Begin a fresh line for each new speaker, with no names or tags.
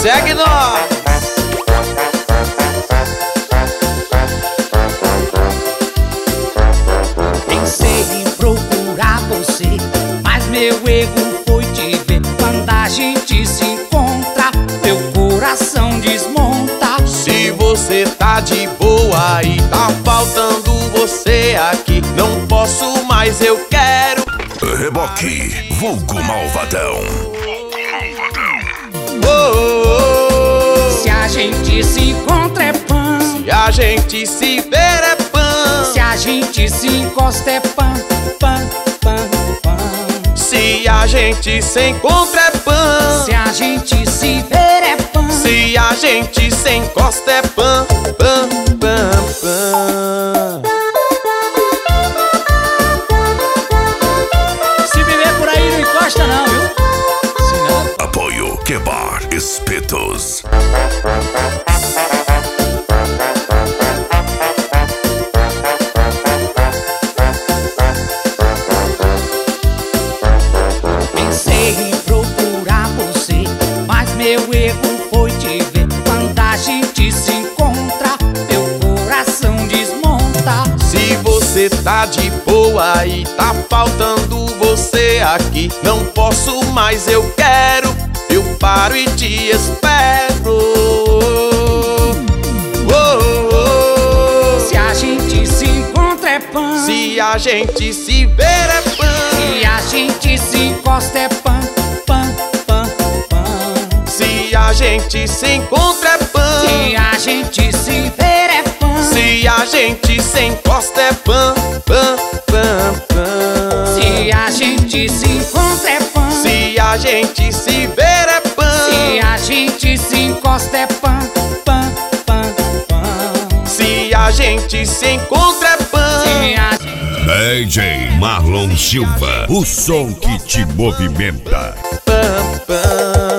Segue nós.
Pensei em procurar você, mas meu erro foi te ver. Quando a gente se encontra, meu coração desmonta.
Se você tá de boa e tá faltando você aqui, não posso mais, eu quero.
Reboque, vulgo malvadão.
Oh, oh, oh.
Se a gente se encontra é pan,
Se a gente se ver é pan.
se a gente se encosta é pan, pan, pan, pan.
Se a gente se encontra é pan.
Se a gente se ver é pan,
Se a gente se encosta é pan, pan, pan, pan.
se viver por aí não encosta não, viu?
Apoio Quebar Espetos.
Pensei em procurar você, mas meu erro foi te ver. Quando a gente se encontra, meu coração desmonta.
Se você tá de boa e tá faltando você aqui, não posso mais, eu quero. Eu paro e te espero. Oh, oh, oh.
Se a gente se encontra é pan,
Se a gente se ver é pan.
se a gente se encosta é pan, pan, pan, pan.
Se a gente se encontra é pan.
Se a gente se ver é pan,
Se a gente se encosta é pan, pan, pan, pan.
se a gente se encontra é pan,
Se a gente se ver é pan.
se a gente se encosta é pan, pan, pan, pan.
Se a gente se encontra é pan.
Se a
DJ Marlon Silva, o som que te movimenta.
Pam, pam.